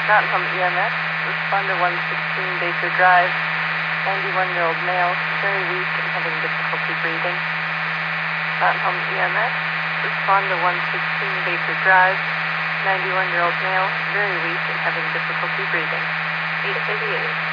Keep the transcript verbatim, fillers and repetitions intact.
Mountain Home E M S, respond to one sixteen Baker Drive, ninety-one-year-old male, very weak and having difficulty breathing. Mountain Home E M S, respond to one sixteen Baker Drive, ninety-one-year-old male, very weak and having difficulty breathing. eight eighty-eight.